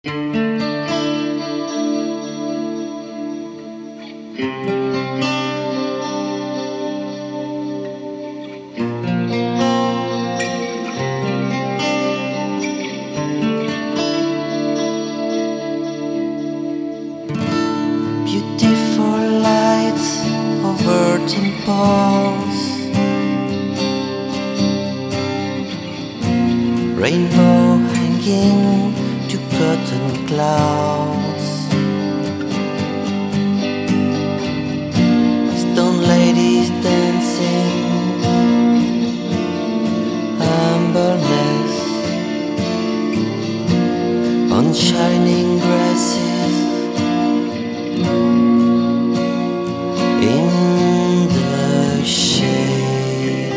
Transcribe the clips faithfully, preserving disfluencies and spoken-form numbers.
Beautiful lights over temples, rainbow hanging to cotton clouds, stone ladies dancing, humbleness on shining grasses. In the shade,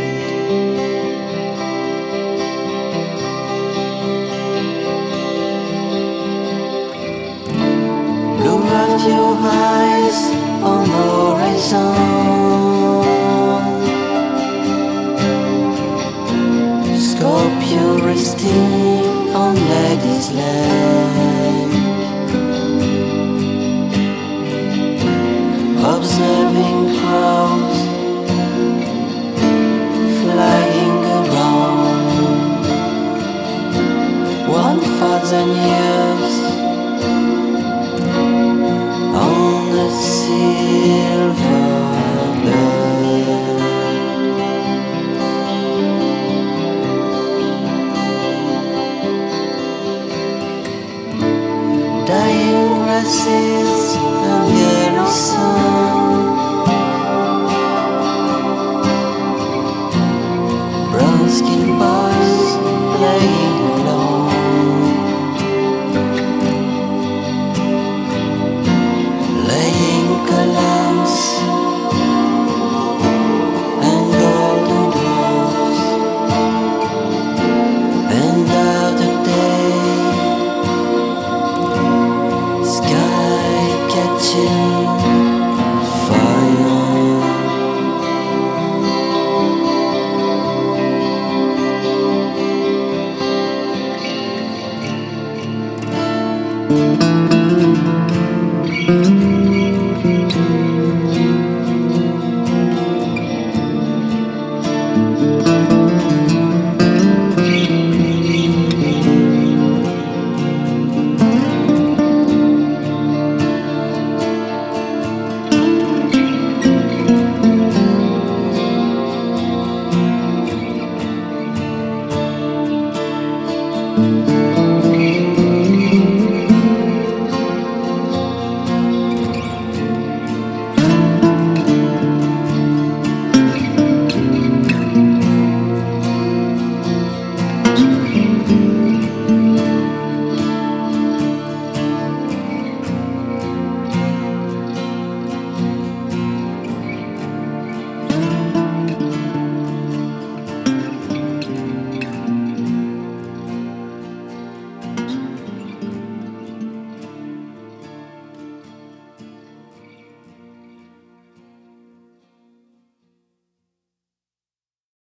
blue of your eyes on the horizon, Scorpio resting on lady's leg, observing crows flying around, one thousand years on the silver bird. Dying grasses